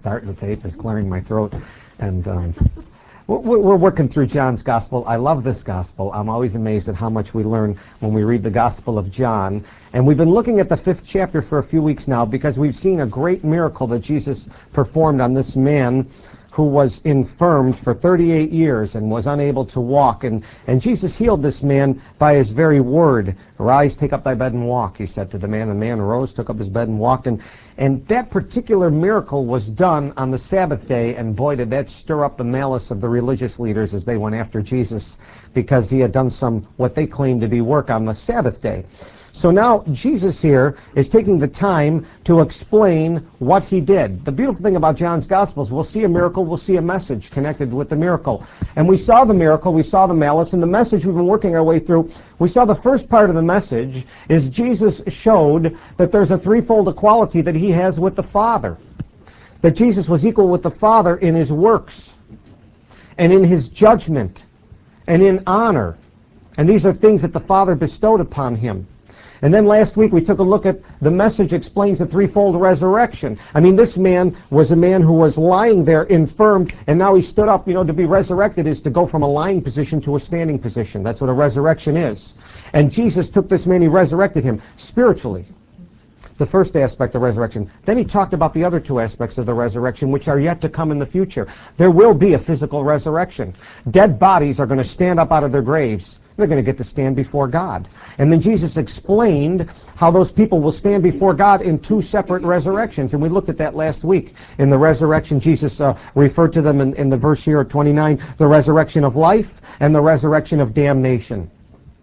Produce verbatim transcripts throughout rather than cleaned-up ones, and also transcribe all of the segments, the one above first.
Starting the tape is clearing my throat. And um, we're, we're working through John's Gospel. I love this Gospel. I'm always amazed at how much we learn when we read the Gospel of John. And we've been looking at the fifth chapter for a few weeks now because we've seen a great miracle that Jesus performed on this man who was infirmed for thirty-eight years and was unable to walk. And, and Jesus healed this man by his very word. Arise, take up thy bed and walk, he said to the man. And the man arose, took up his bed and walked. And, and that particular miracle was done on the Sabbath day, and boy, did that stir up the malice of the religious leaders as they went after Jesus because he had done some, what they claimed to be work on the Sabbath day. So now Jesus here is taking the time to explain what he did. The beautiful thing about John's Gospels, we'll see a miracle, we'll see a message connected with the miracle. And we saw the miracle, we saw the malice, and the message we've been working our way through. We saw the first part of the message is Jesus showed that there's a threefold equality that he has with the Father. That Jesus was equal with the Father in his works, and in his judgment, and in honor. And these are things that the Father bestowed upon him. And then last week we took a look at the message explains the threefold resurrection. I mean, this man was a man who was lying there infirm, and now he stood up. You know, to be resurrected is to go from a lying position to a standing position. That's what a resurrection is. And Jesus took this man, he resurrected him spiritually. The first aspect of resurrection. Then he talked about the other two aspects of the resurrection, which are yet to come in the future. There will be a physical resurrection. Dead bodies are going to stand up out of their graves. They're going to get to stand before God. And then Jesus explained how those people will stand before God in two separate resurrections. And we looked at that last week. In the resurrection, Jesus uh, referred to them in, in the verse here at twenty-nine, the resurrection of life and the resurrection of damnation.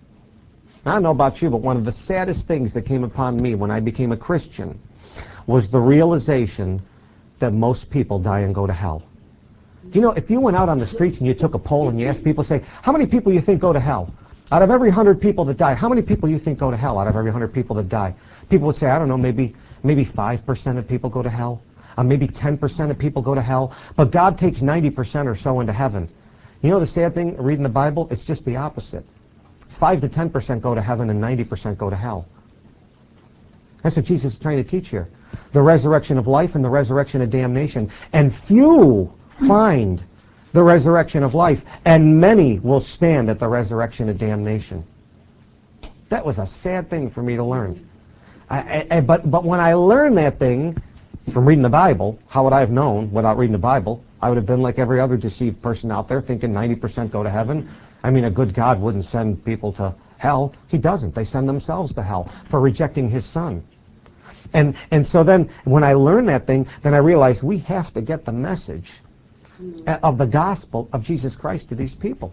I don't know about you, but one of the saddest things that came upon me when I became a Christian was the realization that most people die and go to hell. Do you know, if you went out on the streets and you took a poll and you asked people, say, how many people you think go to hell? Out of every hundred people that die, how many people you think go to hell out of every hundred people that die? People would say, I don't know, maybe maybe five percent of people go to hell. Uh, maybe ten percent of people go to hell. But God takes ninety percent or so into heaven. You know the sad thing, reading the Bible, it's just the opposite. five to ten percent go to heaven and ninety percent go to hell. That's what Jesus is trying to teach here. The resurrection of life and the resurrection of damnation. And few find the resurrection of life, and many will stand at the resurrection of damnation. That was a sad thing for me to learn. I, I, but, but when I learned that thing from reading the Bible, how would I have known without reading the Bible? I would have been like every other deceived person out there thinking ninety percent go to heaven. I mean, a good God wouldn't send people to hell. He doesn't. They send themselves to hell for rejecting his Son. And, and so then when I learned that thing, then I realized we have to get the message of the gospel of Jesus Christ to these people.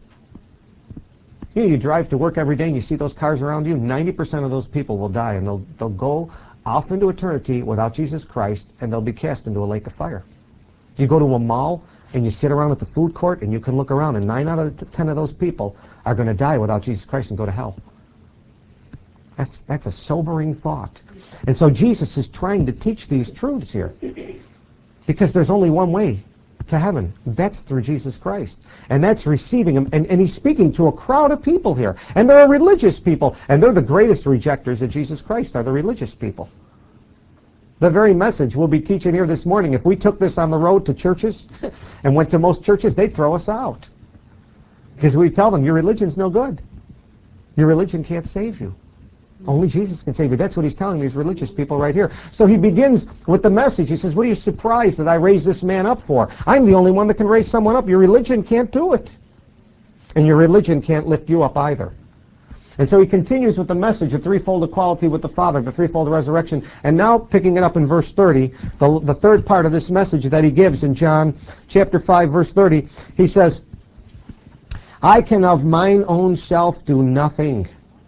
You know, you drive to work every day and you see those cars around you, ninety percent of those people will die, and they'll, they'll go off into eternity without Jesus Christ, and they'll be cast into a lake of fire. You go to a mall and you sit around at the food court and you can look around, and nine out of the ten of those people are going to die without Jesus Christ and go to hell. That's, that's a sobering thought. And so Jesus is trying to teach these truths here, because there's only one way to heaven. That's through Jesus Christ. And that's receiving him. And, and he's speaking to a crowd of people here. And they're religious people. And they're the greatest rejectors of Jesus Christ, are the religious people. The very message we'll be teaching here this morning, if we took this on the road to churches and went to most churches, they'd throw us out. Because we tell them, your religion's no good. Your religion can't save you. Only Jesus can save you. That's what he's telling these religious people right here. So he begins with the message. He says, what are you surprised that I raised this man up for? I'm the only one that can raise someone up. Your religion can't do it. And your religion can't lift you up either. And so he continues with the message of threefold equality with the Father, the threefold resurrection. And now picking it up in verse thirty, the, the third part of this message that he gives in John chapter five, verse thirty, he says, I can of mine own self do nothing.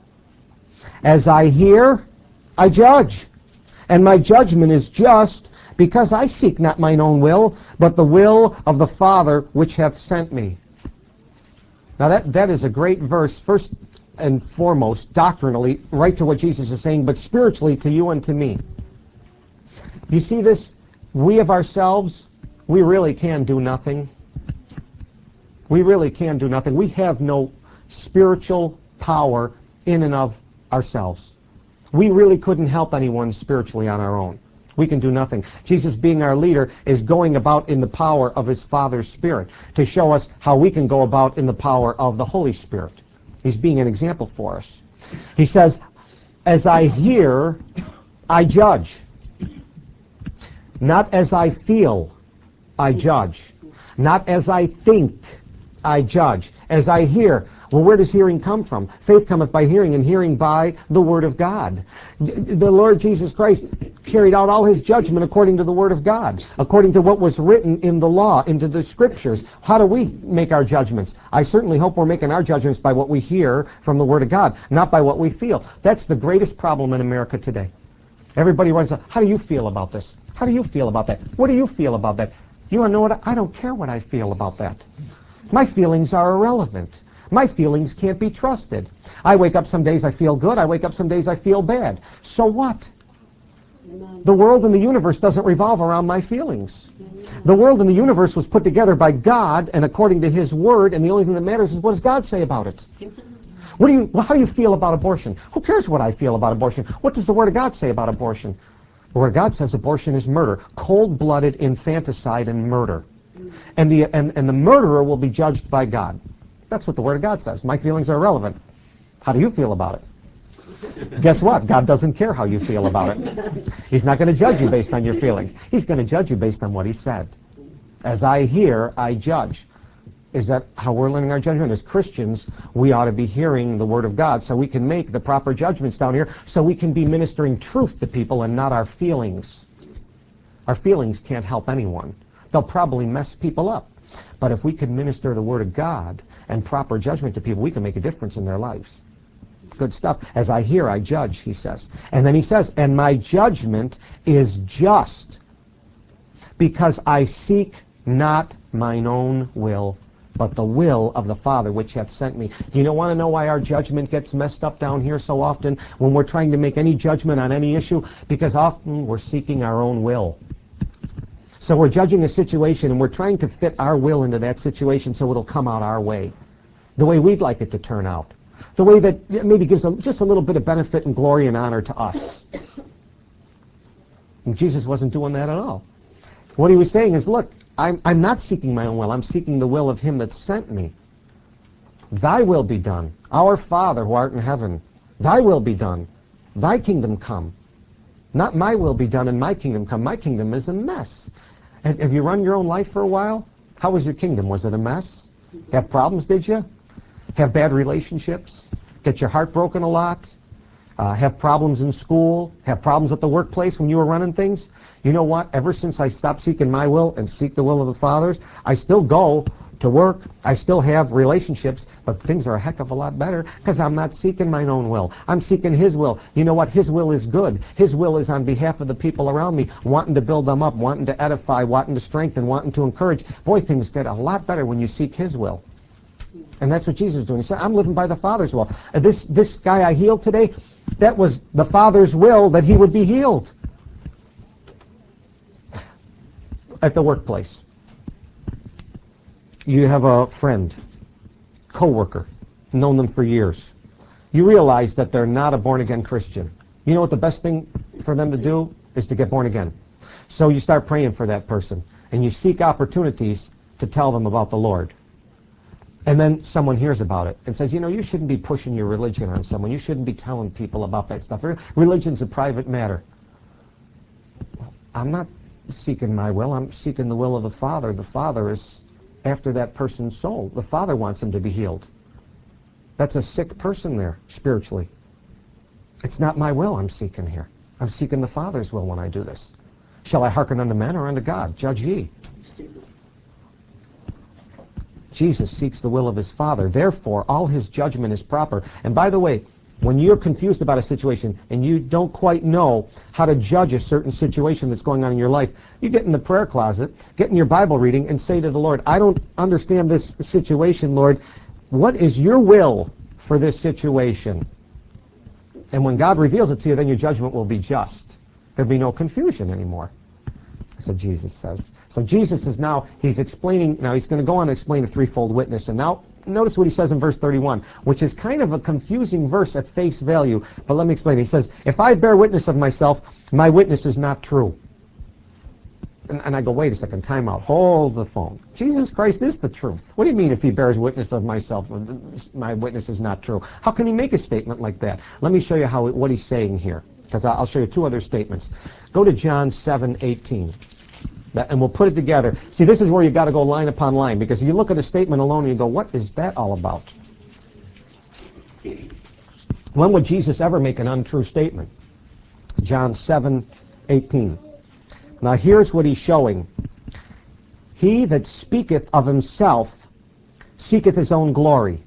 As I hear, I judge, and my judgment is just, because I seek not mine own will, but the will of the Father which hath sent me. Now that, that is a great verse, first and foremost, doctrinally, right to what Jesus is saying, but spiritually to you and to me. You see this? We of ourselves, we really can do nothing. We really can do nothing. We have no spiritual power in and of ourselves. We really couldn't help anyone spiritually on our own. We can do nothing. Jesus, being our leader, is going about in the power of his Father's Spirit to show us how we can go about in the power of the Holy Spirit. He's being an example for us. He says, as I hear, I judge. Not as I feel, I judge. Not as I think, I judge. As I hear. Well, where does hearing come from? Faith cometh by hearing, and hearing by the Word of God. The Lord Jesus Christ carried out all his judgment according to the Word of God, according to what was written in the law, into the Scriptures. How do we make our judgments? I certainly hope we're making our judgments by what we hear from the Word of God, not by what we feel. That's the greatest problem in America today. Everybody runs up, how do you feel about this? How do you feel about that? What do you feel about that? You want to know what? I don't care what I feel about that. My feelings are irrelevant. My feelings can't be trusted. I wake up some days I feel good. I wake up some days I feel bad. So what? The world and the universe doesn't revolve around my feelings. The world and the universe was put together by God and according to his word, and the only thing that matters is what does God say about it. What do you, well, how do you feel about abortion? Who cares what I feel about abortion? What does the Word of God say about abortion? The Word of God says abortion is murder, cold-blooded infanticide and murder. And the, and, and the murderer will be judged by God. That's what the Word of God says. My feelings are irrelevant. How do you feel about it? Guess what? God doesn't care how you feel about it. He's not going to judge you based on your feelings. He's going to judge you based on what he said. As I hear, I judge. Is that how we're learning our judgment? As Christians, we ought to be hearing the Word of God so we can make the proper judgments down here, so we can be ministering truth to people and not our feelings. Our feelings can't help anyone. They'll probably mess people up. But if we can minister the Word of God and proper judgment to people, we can make a difference in their lives. Good stuff. As I hear, I judge, he says. And then he says, and my judgment is just, because I seek not mine own will, but the will of the Father which hath sent me. You don't want to know why our judgment gets messed up down here so often when we're trying to make any judgment on any issue? Because often we're seeking our own will. So we're judging a situation and we're trying to fit our will into that situation so it'll come out our way, the way we'd like it to turn out, the way that maybe gives a, just a little bit of benefit and glory and honor to us. And Jesus wasn't doing that at all. What he was saying is, look, I'm, I'm not seeking my own will. I'm seeking the will of him that sent me. Thy will be done. Our Father who art in heaven, thy will be done. Thy kingdom come. Not my will be done and my kingdom come. My kingdom is a mess. Have, have you run your own life for a while? How was your kingdom? Was it a mess? Have problems, did you? Have bad relationships? Get your heart broken a lot? Uh, have problems in school? Have problems at the workplace when you were running things? You know what? Ever since I stopped seeking my will and seek the will of the Father's, I still go to work. I still have relationships, but things are a heck of a lot better because I'm not seeking my own will. I'm seeking his will. You know what? His will is good. His will is on behalf of the people around me, wanting to build them up, wanting to edify, wanting to strengthen, wanting to encourage. Boy, things get a lot better when you seek his will. And that's what Jesus is doing. He said, I'm living by the Father's will. Uh, this, this guy I healed today, that was the Father's will that he would be healed. At the workplace, you have a friend, coworker, known them for years. You realize that they're not a born-again Christian. You know what the best thing for them to do is to get born again. So you start praying for that person, and you seek opportunities to tell them about the Lord. And then someone hears about it and says, you know, you shouldn't be pushing your religion on someone. You shouldn't be telling people about that stuff. Religion's a private matter. I'm not seeking my will. I'm seeking the will of the Father. The Father is after that person's soul. The Father wants him to be healed. That's a sick person there, spiritually. It's not my will I'm seeking here. I'm seeking the Father's will when I do this. Shall I hearken unto men or unto God? Judge ye. Jesus seeks the will of his Father. Therefore, all his judgment is proper. And by the way, when you're confused about a situation and you don't quite know how to judge a certain situation that's going on in your life, you get in the prayer closet, get in your Bible reading, and say to the Lord, I don't understand this situation, Lord. What is your will for this situation? And when God reveals it to you, then your judgment will be just. There'll be no confusion anymore. So Jesus says. So Jesus is now, he's explaining, now he's going to go on to explain a threefold witness. And now, notice what he says in verse thirty-one, which is kind of a confusing verse at face value. But let me explain. He says, if I bear witness of myself, my witness is not true. And, and I go, wait a second, time out, hold the phone. Jesus Christ is the truth. What do you mean if he bears witness of myself, my witness is not true? How can he make a statement like that? Let me show you how what he's saying here, because I'll show you two other statements. Go to John seven eighteen. That, and we'll put it together. See, this is where you've got to go line upon line, because if you look at a statement alone and you go, what is that all about? When would Jesus ever make an untrue statement? John seven eighteen. Now here's what he's showing. He that speaketh of himself seeketh his own glory.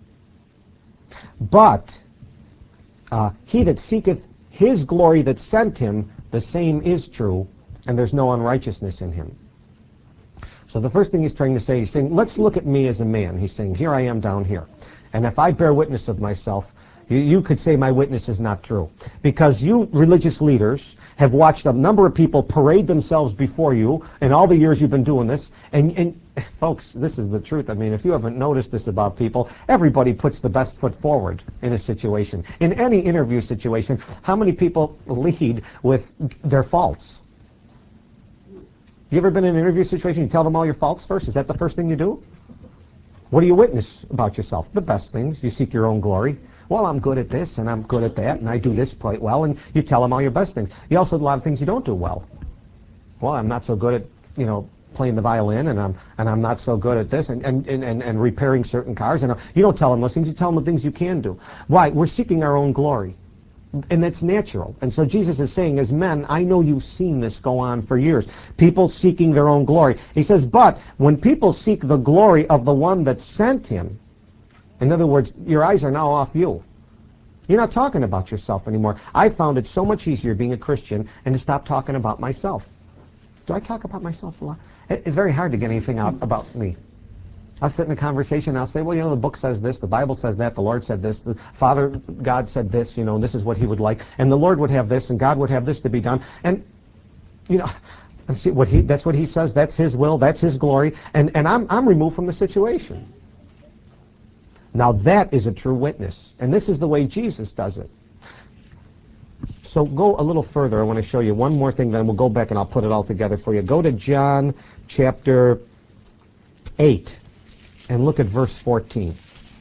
But uh, he that seeketh his glory that sent him, the same is true, and there's no unrighteousness in him. So the first thing he's trying to say, he's saying, let's look at me as a man. He's saying, here I am down here. And if I bear witness of myself, you, you could say my witness is not true. Because you religious leaders have watched a number of people parade themselves before you in all the years you've been doing this. And, and folks, this is the truth. I mean, if you haven't noticed this about people, everybody puts the best foot forward in a situation. In any interview situation, how many people lead with their faults? You ever been in an interview situation, you tell them all your faults first? Is that the first thing you do? What do you witness about yourself? The best things. You seek your own glory. Well, I'm good at this, and I'm good at that, and I do this quite well, and you tell them all your best things. You also do a lot of things you don't do well. Well, I'm not so good at, you know, playing the violin, and I'm and I'm not so good at this, and, and, and, and repairing certain cars. And you don't tell them those things, you tell them the things you can do. Why? We're seeking our own glory. And that's natural. And so Jesus is saying, as men, I know you've seen this go on for years. People seeking their own glory. He says, but when people seek the glory of the one that sent him, in other words, your eyes are now off you. You're not talking about yourself anymore. I found it so much easier being a Christian and to stop talking about myself. Do I talk about myself a lot? It's very hard to get anything out about me. I'll sit in a conversation and I'll say, well, you know, the book says this, the Bible says that, the Lord said this, the Father, God said this, you know, this is what he would like, and the Lord would have this, and God would have this to be done. And, you know, and see what he, that's what he says, that's his will, that's his glory, and, and I'm, I'm removed from the situation. Now that is a true witness, and this is the way Jesus does it. So go a little further. I want to show you one more thing, then we'll go back and I'll put it all together for you. Go to John chapter eight. And look at verse fourteen.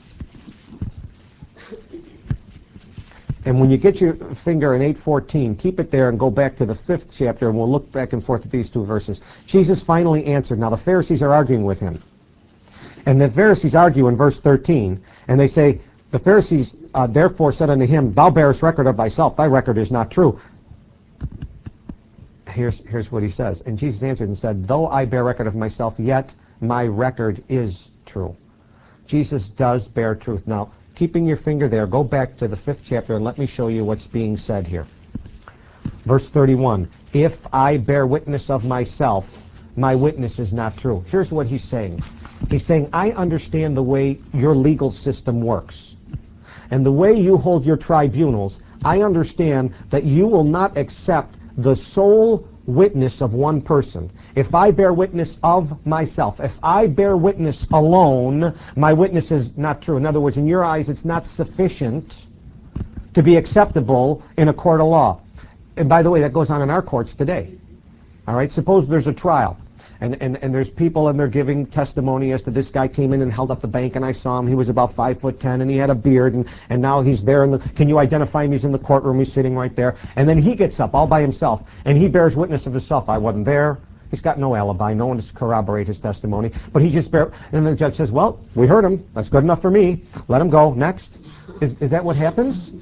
And when you get your finger in eight fourteen, keep it there and go back to the fifth chapter, and we'll look back and forth at these two verses. Jesus finally answered. Now the Pharisees are arguing with him. And the Pharisees argue in verse thirteen, and they say, the Pharisees uh, therefore said unto him, thou bearest record of thyself, thy record is not true. Here's, here's what he says. And Jesus answered and said, though I bear record of myself, yet my record is true. Jesus does bear truth. Now, keeping your finger there, go back to the fifth chapter and let me show you what's being said here. Verse thirty-one, if I bear witness of myself, my witness is not true. Here's what he's saying. He's saying, I understand the way your legal system works. And the way you hold your tribunals, I understand that you will not accept the sole witness of one person. If I bear witness of myself, if I bear witness alone, my witness is not true. In other words, in your eyes, it's not sufficient to be acceptable in a court of law. And by the way, that goes on in our courts today. All right, suppose there's a trial, and, and, and there's people and they're giving testimony as to this guy came in and held up the bank, and I saw him, he was about five foot ten, and he had a beard, and, and now he's there, in the, can you identify him? He's in the courtroom, he's sitting right there, and then he gets up all by himself, and he bears witness of himself. I wasn't there. He's got no alibi, no one to corroborate his testimony, but he just bear, and the judge says, well, we heard him, that's good enough for me, let him go, next. Is, is that what happens?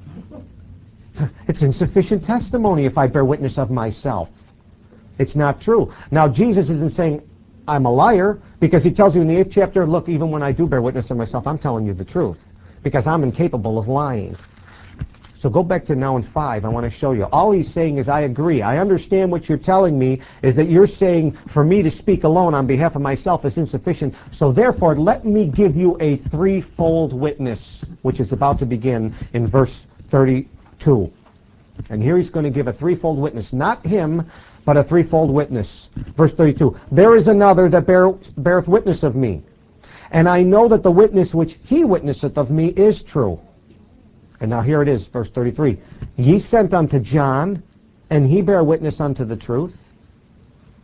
It's insufficient testimony if I bear witness of myself. It's not true. Now, Jesus isn't saying I'm a liar, because he tells you in the eighth chapter, look, even when I do bear witness of myself, I'm telling you the truth, because I'm incapable of lying. So go back to now in five. I want to show you. All he's saying is, I agree. I understand what you're telling me is that you're saying for me to speak alone on behalf of myself is insufficient. So therefore, let me give you a threefold witness, which is about to begin in verse thirty-two. And here he's going to give a threefold witness. Not him, but a threefold witness. Verse thirty-two. There is another that bear, beareth witness of me. And I know that the witness which he witnesseth of me is true. And now here it is, verse thirty-three. Ye sent unto John, and he bare witness unto the truth.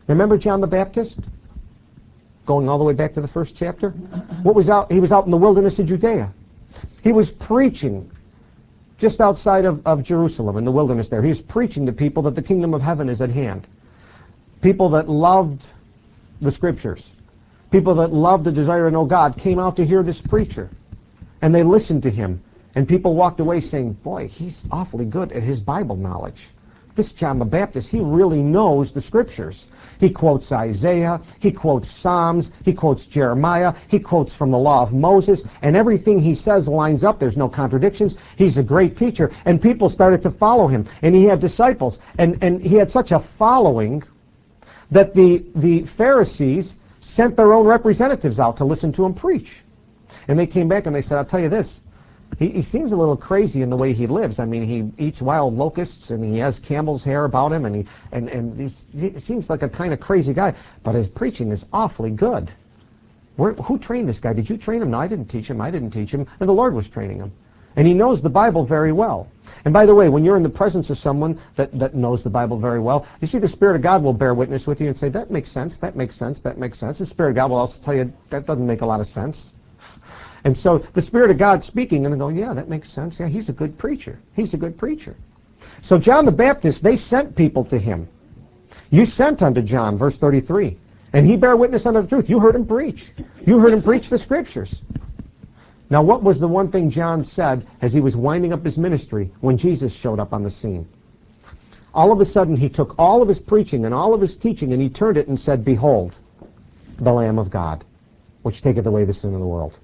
Remember John the Baptist? Going all the way back to the first chapter? What was out? He was out in the wilderness of Judea. He was preaching just outside of, of Jerusalem in the wilderness there. He was preaching to people that the kingdom of heaven is at hand. People that loved the scriptures. People that loved to desire to know God came out to hear this preacher. And they listened to him. And people walked away saying, boy, he's awfully good at his Bible knowledge. This John the Baptist, he really knows the scriptures. He quotes Isaiah, he quotes Psalms, he quotes Jeremiah, he quotes from the law of Moses, and everything he says lines up. There's no contradictions. He's a great teacher. And people started to follow him. And he had disciples. And, and he had such a following that the, the Pharisees sent their own representatives out to listen to him preach. And they came back and they said, I'll tell you this, he, he seems a little crazy in the way he lives. I mean, he eats wild locusts and he has camel's hair about him, and he and, and he's, he seems like a kind of crazy guy, but his preaching is awfully good. Where, who trained this guy? Did you train him? No, I didn't teach him. I didn't teach him. And the Lord was training him. And he knows the Bible very well. And by the way, when you're in the presence of someone that, that knows the Bible very well, you see the Spirit of God will bear witness with you and say, that makes sense, that makes sense, that makes sense. The Spirit of God will also tell you, that doesn't make a lot of sense. And so the Spirit of God speaking, and they go, yeah, that makes sense. Yeah, he's a good preacher. He's a good preacher. So John the Baptist, they sent people to him. You sent unto John, verse thirty-three, and he bare witness unto the truth. You heard him preach. You heard him preach the Scriptures. Now, what was the one thing John said as he was winding up his ministry when Jesus showed up on the scene? All of a sudden, he took all of his preaching and all of his teaching, and he turned it and said, behold, the Lamb of God, which taketh away the sin of the world.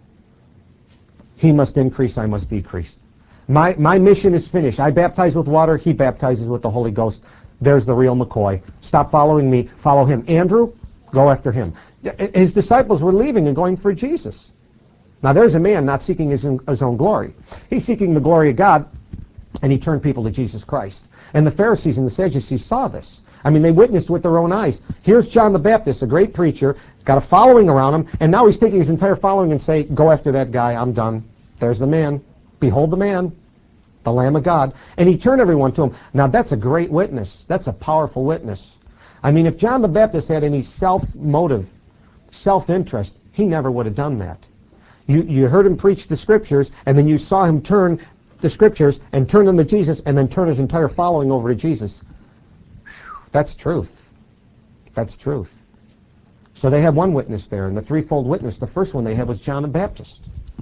He must increase, I must decrease. My, my mission is finished. I baptize with water, he baptizes with the Holy Ghost. There's the real McCoy. Stop following me, follow him. Andrew, go after him. His disciples were leaving and going for Jesus. Now there's a man not seeking his own, his own glory. He's seeking the glory of God, and he turned people to Jesus Christ. And the Pharisees and the Sadducees saw this. I mean, they witnessed with their own eyes. Here's John the Baptist, a great preacher, got a following around him, and now he's taking his entire following and say, go after that guy, I'm done. There's the man. Behold the man, the Lamb of God. And he turned everyone to him. Now that's a great witness. That's a powerful witness. I mean, if John the Baptist had any self-motive, self-interest, he never would have done that. You, you heard him preach the Scriptures, and then you saw him turn the Scriptures and turn them to Jesus, and then turn his entire following over to Jesus. That's truth. That's truth. So they had one witness there, and the threefold witness, the first one they had was John the Baptist.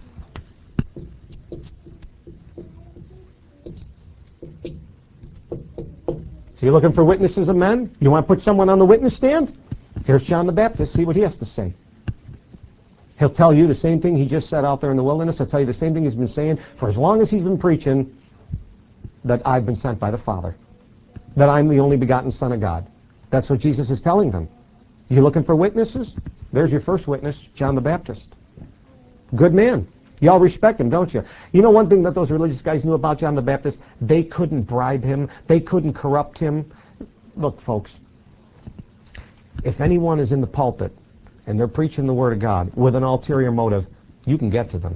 So you're looking for witnesses of men? You want to put someone on the witness stand? Here's John the Baptist. See what he has to say. He'll tell you the same thing he just said out there in the wilderness. He'll tell you the same thing he's been saying for as long as he's been preaching, that I've been sent by the Father, that I'm the only begotten Son of God. That's what Jesus is telling them. You looking for witnesses? There's your first witness, John the Baptist. Good man. Y'all respect him, don't you? You know one thing that those religious guys knew about John the Baptist? They couldn't bribe him. They couldn't corrupt him. Look, folks, if anyone is in the pulpit and they're preaching the Word of God with an ulterior motive, you can get to them.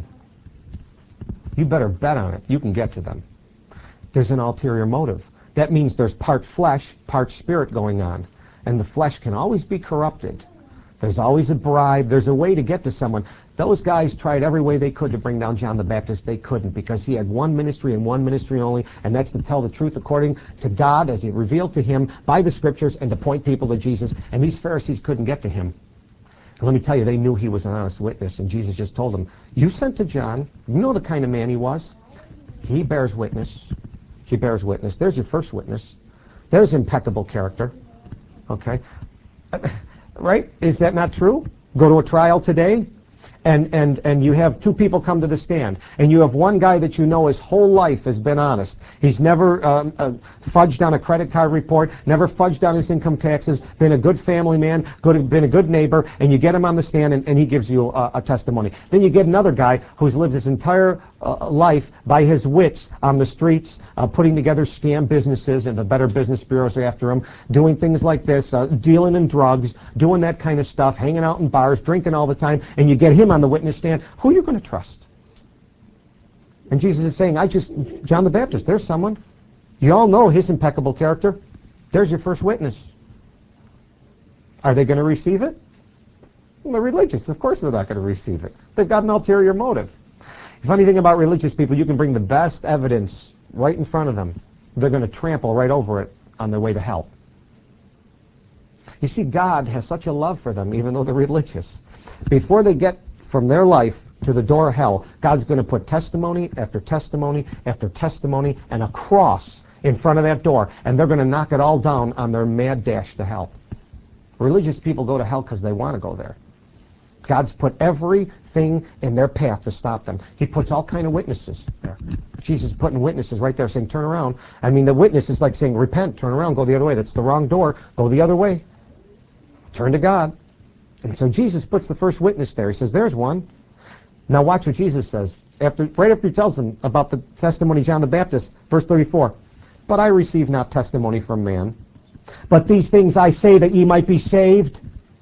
You better bet on it. You can get to them. There's an ulterior motive. That means there's part flesh, part spirit going on. And the flesh can always be corrupted. There's always a bribe. There's a way to get to someone. Those guys tried every way they could to bring down John the Baptist. They couldn't, because he had one ministry and one ministry only, and that's to tell the truth according to God as he revealed to him by the Scriptures, and to point people to Jesus. And these Pharisees couldn't get to him. And let me tell you, they knew he was an honest witness, and Jesus just told them, you sent to John. You know the kind of man he was. He bears witness. He bears witness. There's your first witness. There's impeccable character. Okay? Right? Is that not true? Go to a trial today, and, and, and you have two people come to the stand, and you have one guy that you know his whole life has been honest. He's never um, uh, fudged on a credit card report, never fudged on his income taxes, been a good family man, good, been a good neighbor, and you get him on the stand, and, and he gives you a, a testimony. Then you get another guy who's lived his entire uh, life by his wits on the streets, uh, putting together scam businesses, and the Better Business Bureaus are after him, doing things like this, uh, dealing in drugs, doing that kind of stuff, hanging out in bars, drinking all the time, and you get him on the witness stand. Who are you going to trust? And Jesus is saying, I just, John the Baptist, there's someone. You all know his impeccable character. There's your first witness. Are they going to receive it? Well, the religious, of course they're not going to receive it. They've got an ulterior motive. The funny thing about religious people, you can bring the best evidence right in front of them. They're going to trample right over it on their way to hell. You see, God has such a love for them, even though they're religious. Before they get from their life to the door of hell, God's going to put testimony after testimony after testimony and a cross in front of that door, and they're going to knock it all down on their mad dash to hell. Religious people go to hell because they want to go there. God's put everything in their path to stop them. He puts all kind of witnesses there. Jesus is putting witnesses right there saying, turn around. I mean, the witness is like saying, repent, turn around, go the other way. That's the wrong door. Go the other way. Turn to God. And so Jesus puts the first witness there. He says, there's one. Now watch what Jesus says. After, right after he tells them about the testimony of John the Baptist, verse thirty-four. But I receive not testimony from man. But these things I say that ye might be saved.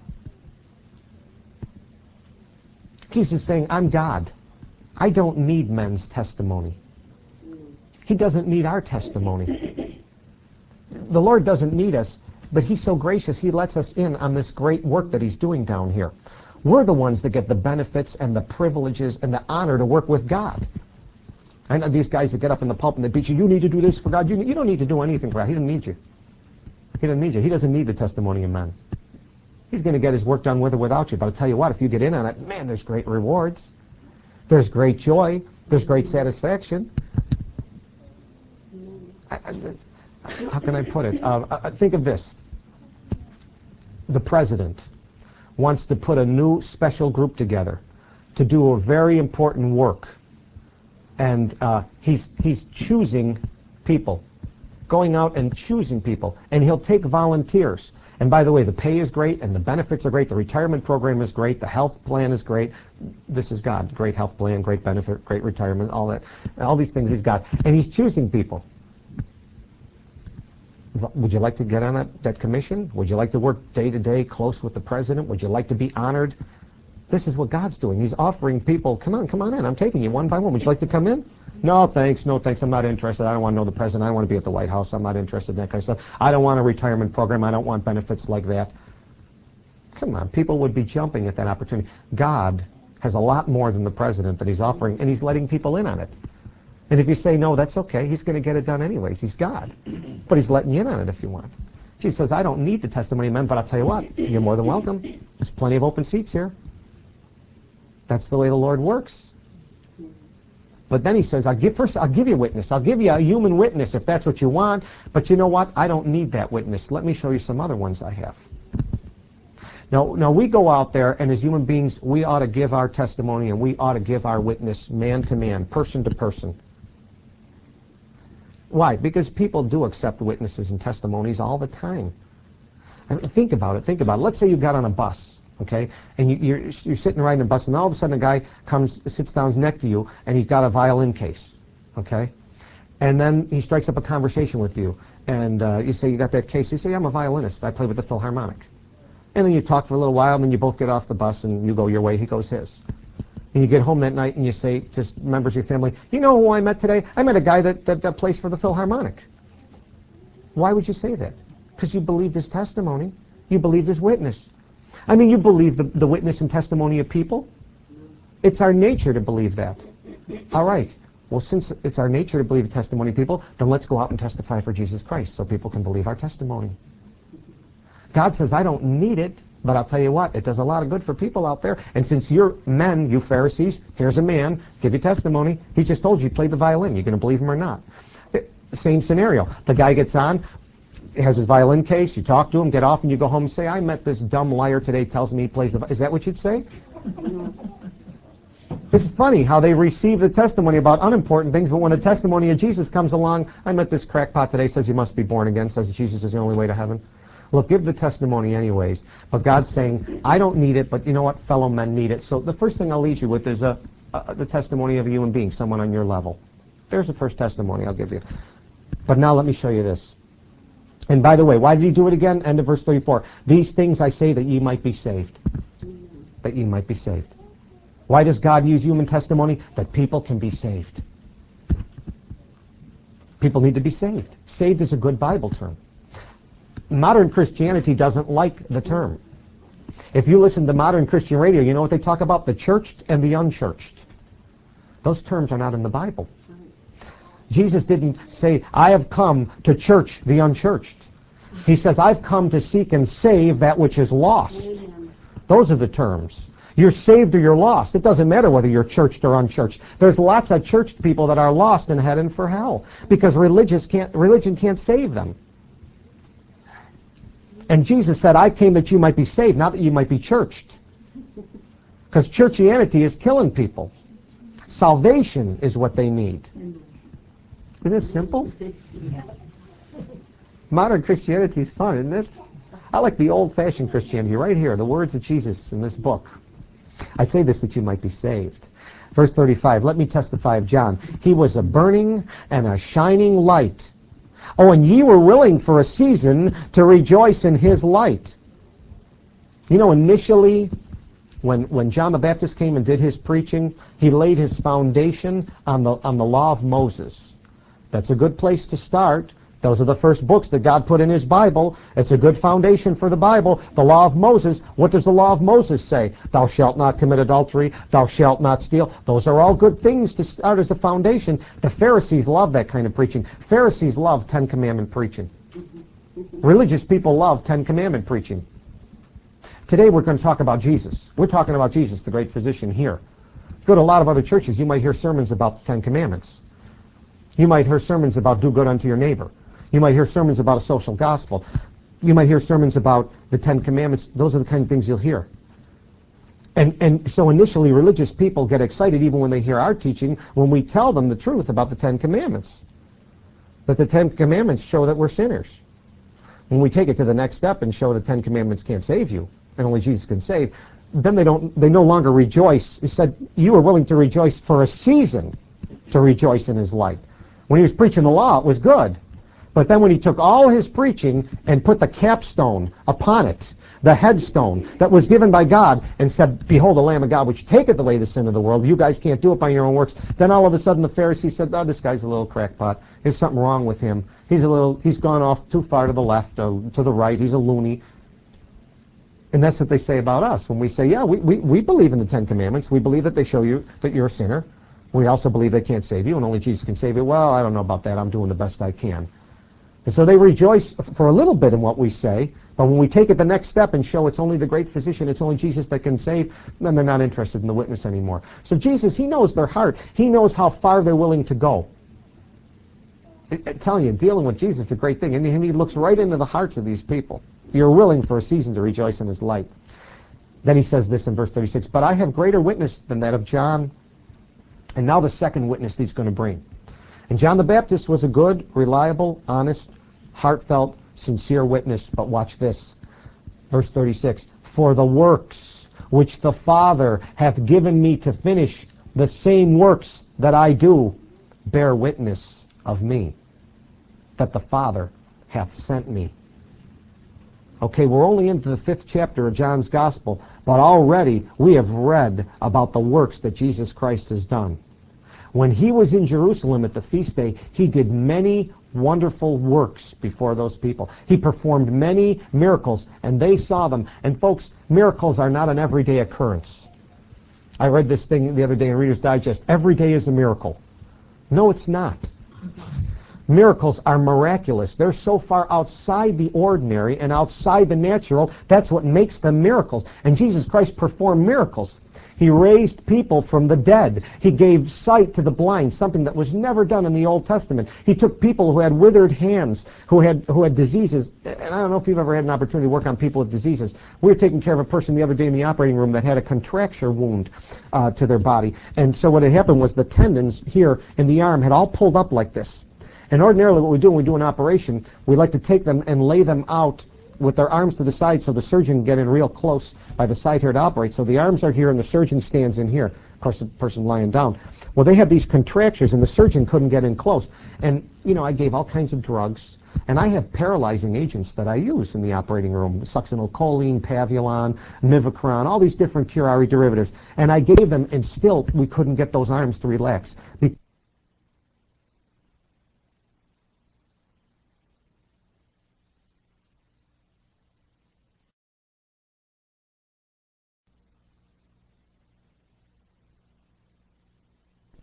Jesus is saying, I'm God. I don't need men's testimony. He doesn't need our testimony. The Lord doesn't need us, but He's so gracious, He lets us in on this great work that He's doing down here. We're the ones that get the benefits and the privileges and the honor to work with God. I know these guys that get up in the pulpit and they beat you, you need to do this for God. You, you don't need to do anything for God. He doesn't need you. He doesn't need you. He doesn't need the testimony of men. He's going to get His work done with or without you. But I'll tell you what, if you get in on it, man, there's great rewards. There's great joy. There's great satisfaction. I, I, how can I put it? Uh, uh, think of this. The president wants to put a new special group together to do a very important work. And uh, he's, he's choosing people, going out and choosing people. And he'll take volunteers. And by the way, the pay is great, and the benefits are great, the retirement program is great, the health plan is great. This is God. Great health plan, great benefit, great retirement, all that. All these things He's got. And He's choosing people. Would you like to get on that, that commission? Would you like to work day to day close with the president? Would you like to be honored? This is what God's doing. He's offering people, come on, come on in. I'm taking you one by one. Would you like to come in? No, thanks. No, thanks. I'm not interested. I don't want to know the president. I don't want to be at the White House. I'm not interested in that kind of stuff. I don't want a retirement program. I don't want benefits like that. Come on. People would be jumping at that opportunity. God has a lot more than the president that He's offering, and He's letting people in on it. And if you say no, that's okay. He's going to get it done anyways. He's God. But He's letting you in on it if you want. Jesus says, I don't need the testimony of men, but I'll tell you what, you're more than welcome. There's plenty of open seats here. That's the way the Lord works. But then He says, I'll give, first, I'll give you a witness. I'll give you a human witness if that's what you want. But you know what? I don't need that witness. Let me show you some other ones I have. Now, now we go out there, and as human beings, we ought to give our testimony, and we ought to give our witness man to man, person to person. Why? Because people do accept witnesses and testimonies all the time. I mean, think about it. Think about it. Let's say you got on a bus. Okay, and you, you're, you're sitting riding a bus, and all of a sudden a guy comes, sits down next to you, and he's got a violin case. Okay, and then he strikes up a conversation with you, and uh, you say, you got that case? You say, I'm a violinist. I play with the Philharmonic. And then you talk for a little while, and then you both get off the bus, and you go your way, he goes his. And you get home that night, and you say to members of your family, you know who I met today? I met a guy that, that, that plays for the Philharmonic. Why would you say that? Because you believed his testimony. You believed his witness. I mean, you believe the, the witness and testimony of people. It's our nature to believe that. All right. Well, since it's our nature to believe the testimony of people, then let's go out and testify for Jesus Christ so people can believe our testimony. God says, I don't need it, but I'll tell you what, it does a lot of good for people out there. And since you're men, you Pharisees, here's a man, give you testimony. He just told you he played the violin. You're going to believe him or not? Same scenario. The guy gets on. He has his violin case, you talk to him, get off, and you go home and say, I met this dumb liar today, tells me he plays the violin. Is that what you'd say? It's funny how they receive the testimony about unimportant things, but when the testimony of Jesus comes along, I met this crackpot today, says you must be born again, says Jesus is the only way to heaven. Look, give the testimony anyways. But God's saying, I don't need it, but you know what? Fellow men need it. So the first thing I'll lead you with is a, a, the testimony of a human being, someone on your level. There's the first testimony I'll give you. But now let me show you this. And by the way, why did He do it again? End of verse thirty-four. These things I say that ye might be saved. That ye might be saved. Why does God use human testimony? That people can be saved. People need to be saved. Saved is a good Bible term. Modern Christianity doesn't like the term. If you listen to modern Christian radio, you know what they talk about? The churched and the unchurched. Those terms are not in the Bible. Jesus didn't say, I have come to church the unchurched. He says, I've come to seek and save that which is lost. Those are the terms. You're saved or you're lost. It doesn't matter whether you're churched or unchurched. There's lots of churched people that are lost and heading for hell because religious can't, religion can't save them. And Jesus said, I came that you might be saved, not that you might be churched. Because churchianity is killing people. Salvation is what they need. Isn't it simple? Modern Christianity is fun, isn't it? I like the old-fashioned Christianity right here, the words of Jesus in this book. I say this that you might be saved. Verse thirty-five, let me testify of John. He was a burning and a shining light. Oh, and ye were willing for a season to rejoice in his light. You know, initially, when, when John the Baptist came and did his preaching, he laid his foundation on the, on the law of Moses. That's a good place to start. Those are the first books that God put in his Bible. It's a good foundation for the Bible. The law of Moses. What does the law of Moses say? Thou shalt not commit adultery. Thou shalt not steal. Those are all good things to start as a foundation. The Pharisees love that kind of preaching. Pharisees love Ten Commandment preaching. Religious people love Ten Commandment preaching. Today we're going to talk about Jesus. We're talking about Jesus, the great physician, here. Go to a lot of other churches, you might hear sermons about the Ten Commandments. You might hear sermons about do good unto your neighbor. You might hear sermons about a social gospel. You might hear sermons about the Ten Commandments. Those are the kind of things you'll hear. And, and so initially religious people get excited even when they hear our teaching when we tell them the truth about the Ten Commandments. That the Ten Commandments show that we're sinners. When we take it to the next step and show the Ten Commandments can't save you, and only Jesus can save, then they don't. They no longer rejoice. He said, you were willing to rejoice for a season to rejoice in his light. When he was preaching the law, it was good. But then when he took all his preaching and put the capstone upon it, the headstone that was given by God, and said, behold the Lamb of God, which taketh away the sin of the world. You guys can't do it by your own works. Then all of a sudden the Pharisees said, oh, this guy's a little crackpot. There's something wrong with him. He's a little, he's gone off too far to the left or to the right. He's a loony. And that's what they say about us. When we say, yeah, we, we, we believe in the Ten Commandments. We believe that they show you that you're a sinner. We also believe they can't save you, and only Jesus can save you. Well, I don't know about that. I'm doing the best I can. And so they rejoice for a little bit in what we say, but when we take it the next step and show it's only the great physician, it's only Jesus that can save, then they're not interested in the witness anymore. So Jesus, he knows their heart. He knows how far they're willing to go. I, I'm telling you, dealing with Jesus is a great thing. And he looks right into the hearts of these people. You're willing for a season to rejoice in his light. Then he says this in verse thirty-six, but I have greater witness than that of John. And now the second witness he's going to bring. And John the Baptist was a good, reliable, honest, heartfelt, sincere witness. But watch this. Verse thirty-six. For the works which the Father hath given me to finish, the same works that I do, bear witness of me, that the Father hath sent me. Okay, we're only into the fifth chapter of John's Gospel, but already we have read about the works that Jesus Christ has done. When he was in Jerusalem at the feast day, he did many wonderful works before those people. He performed many miracles, and they saw them. And folks, miracles are not an everyday occurrence. I read this thing the other day in Reader's Digest. Every day is a miracle. No, it's not. Miracles are miraculous. They're so far outside the ordinary and outside the natural, that's what makes them miracles. And Jesus Christ performed miracles. He raised people from the dead. He gave sight to the blind, something that was never done in the Old Testament. He took people who had withered hands, who had who had diseases. And I don't know if you've ever had an opportunity to work on people with diseases. We were taking care of a person the other day in the operating room that had a contracture wound uh, to their body. And so what had happened was the tendons here in the arm had all pulled up like this. And ordinarily what we do when we do an operation, we like to take them and lay them out with their arms to the side so the surgeon can get in real close by the side here to operate. So the arms are here and the surgeon stands in here. Of course, the person lying down. Well, they had these contractures and the surgeon couldn't get in close. And, you know, I gave all kinds of drugs. And I have paralyzing agents that I use in the operating room. Succinylcholine, Pavulon, Mivacron, all these different curare derivatives. And I gave them, and still we couldn't get those arms to relax.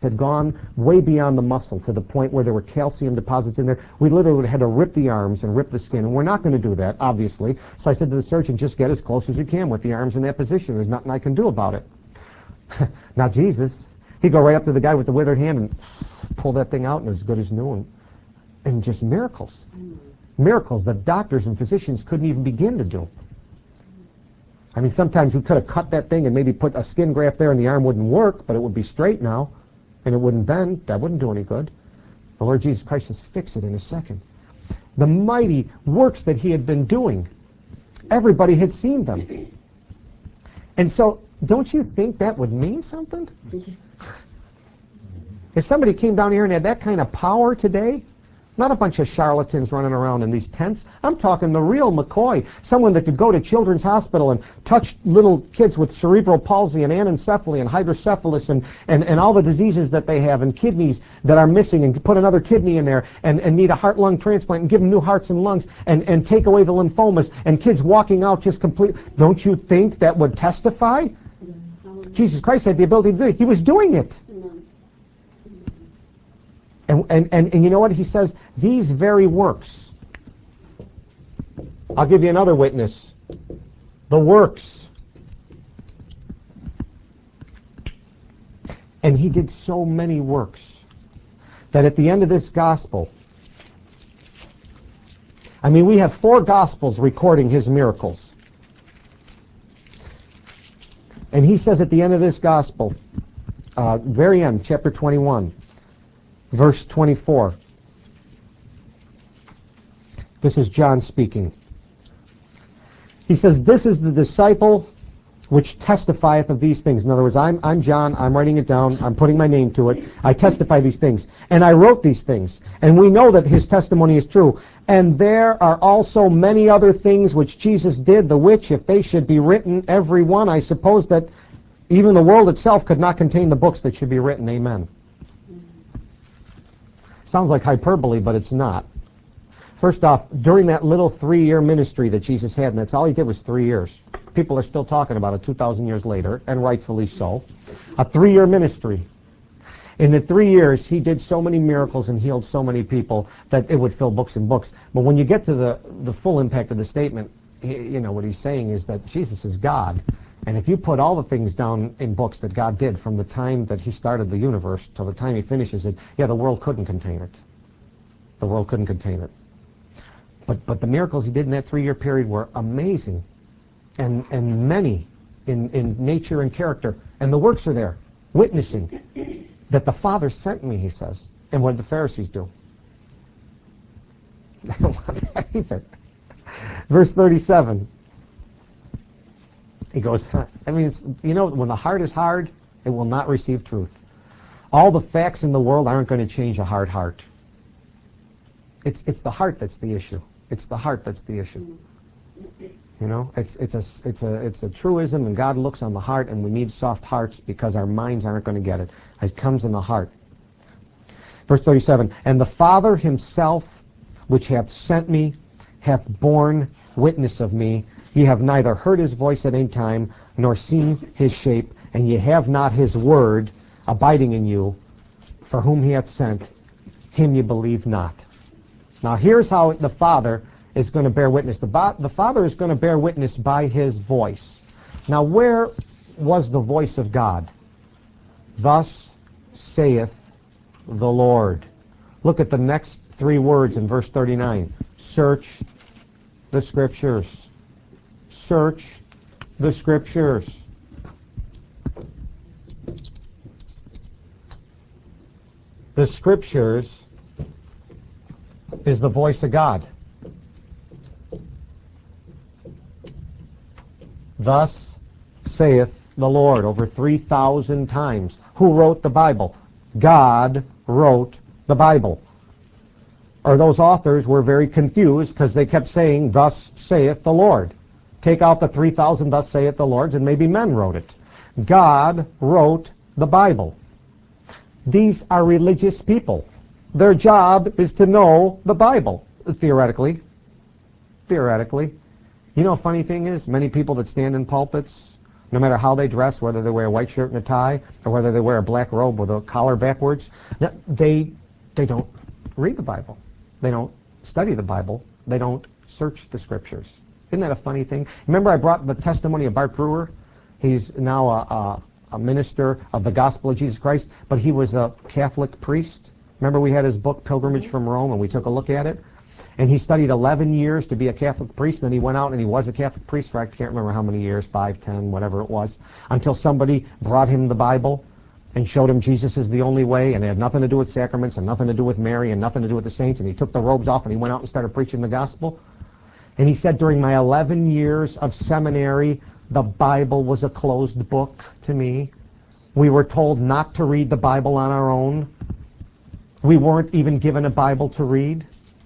had gone way beyond the muscle to the point where there were calcium deposits in there. We literally had to rip the arms and rip the skin, and we're not going to do that, obviously. So I said to the surgeon, just get as close as you can with the arms in that position. There's nothing I can do about it. Now Jesus, he'd go right up to the guy with the withered hand and pull that thing out, and it was as good as new, and, and just miracles. Mm. Miracles that doctors and physicians couldn't even begin to do. I mean, sometimes we could have cut that thing and maybe put a skin graft there and the arm wouldn't work, but it would be straight now, and it wouldn't bend. That wouldn't do any good. The Lord Jesus Christ just fixed it in a second. The mighty works that he had been doing, everybody had seen them. And so, don't you think that would mean something? If somebody came down here and had that kind of power today, not a bunch of charlatans running around in these tents. I'm talking the real McCoy, someone that could go to Children's Hospital and touch little kids with cerebral palsy and anencephaly and hydrocephalus and, and, and all the diseases that they have and kidneys that are missing, and put another kidney in there and, and need a heart-lung transplant and give them new hearts and lungs and, and take away the lymphomas, and kids walking out just complete. Don't you think that would testify? Jesus Christ had the ability to do it. He was doing it. And, and, and, and you know what? He says, these very works. I'll give you another witness. The works. And he did so many works that at the end of this gospel, I mean, we have four gospels recording his miracles. And he says at the end of this gospel, uh, very end, chapter twenty-one, verse twenty-four. This is John speaking. He says, this is the disciple which testifieth of these things. In other words, I'm, I'm John, I'm writing it down, I'm putting my name to it, I testify these things. And I wrote these things. And we know that his testimony is true. And there are also many other things which Jesus did, the which, if they should be written, every one, I suppose that even the world itself could not contain the books that should be written. Amen. Sounds like hyperbole, but it's not. First off, during that little three-year ministry that Jesus had, and that's all he did was three years. People are still talking about it two thousand years later, and rightfully so. A three-year ministry. In the three years, he did so many miracles and healed so many people that it would fill books and books. But when you get to the, the full impact of the statement, he, you know, what he's saying is that Jesus is God. And if you put all the things down in books that God did from the time that he started the universe till the time he finishes it, yeah, the world couldn't contain it. The world couldn't contain it. But but the miracles he did in that three-year period were amazing, and and many in, in nature and character. And the works are there, witnessing that the Father sent me, he says. And what did the Pharisees do? They don't want that either. Verse thirty-seven. He goes, I mean, it's, you know, when the heart is hard, it will not receive truth. All the facts in the world aren't going to change a hard heart. It's it's the heart that's the issue. It's the heart that's the issue. You know, it's it's a it's a it's a truism, and God looks on the heart, and we need soft hearts because our minds aren't going to get it. It comes in the heart. Verse thirty-seven. And the Father himself, which hath sent me, hath borne witness of me. Ye have neither heard his voice at any time, nor seen his shape, and ye have not his word abiding in you. For whom he hath sent, him ye believe not. Now here's how the Father is going to bear witness. The, bo- the Father is going to bear witness by his voice. Now where was the voice of God? Thus saith the Lord. Look at the next three words in verse thirty-nine. Search the Scriptures. Search the Scriptures. The Scriptures is the voice of God. Thus saith the Lord, over three thousand times. Who wrote the Bible? God wrote the Bible. Or those authors were very confused because they kept saying, thus saith the Lord. Take out the three thousand thus saith the Lord, and maybe men wrote it. God wrote the Bible. These are religious people. Their job is to know the Bible, theoretically. Theoretically. You know, a funny thing is, many people that stand in pulpits no matter how they dress, whether they wear a white shirt and a tie or whether they wear a black robe with a collar backwards, they they don't read the Bible. They don't study the Bible. They don't search the Scriptures. Isn't that a funny thing? Remember I brought the testimony of Bart Brewer? He's now a, a, a minister of the gospel of Jesus Christ, but he was a Catholic priest. Remember we had his book, Pilgrimage from Rome, and we took a look at it? And he studied eleven years to be a Catholic priest, and then he went out and he was a Catholic priest for I can't remember how many years, five, ten, whatever it was, until somebody brought him the Bible and showed him Jesus is the only way, and it had nothing to do with sacraments and nothing to do with Mary and nothing to do with the saints, and he took the robes off and he went out and started preaching the gospel. And he said, during my eleven years of seminary, the Bible was a closed book to me. We were told not to read the Bible on our own. We weren't even given a Bible to read.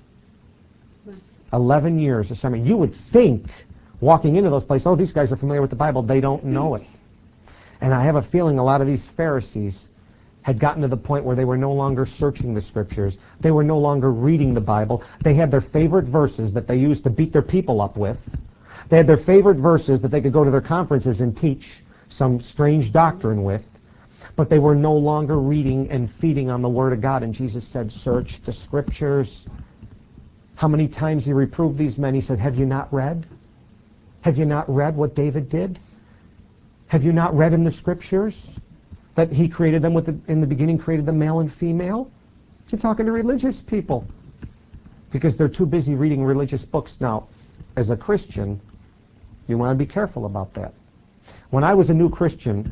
eleven years of seminary. You would think, walking into those places, oh, these guys are familiar with the Bible. They don't know it. And I have a feeling a lot of these Pharisees had gotten to the point where they were no longer searching the Scriptures. They were no longer reading the Bible. They had their favorite verses that they used to beat their people up with. They had their favorite verses that they could go to their conferences and teach some strange doctrine with. But they were no longer reading and feeding on the Word of God. And Jesus said, search the Scriptures. How many times he reproved these men? He said, have you not read? Have you not read what David did? Have you not read in the Scriptures that he created them with the, in the beginning created them male and female? You're talking to religious people because they're too busy reading religious books. Now, as a Christian, you want to be careful about that. When I was a new Christian,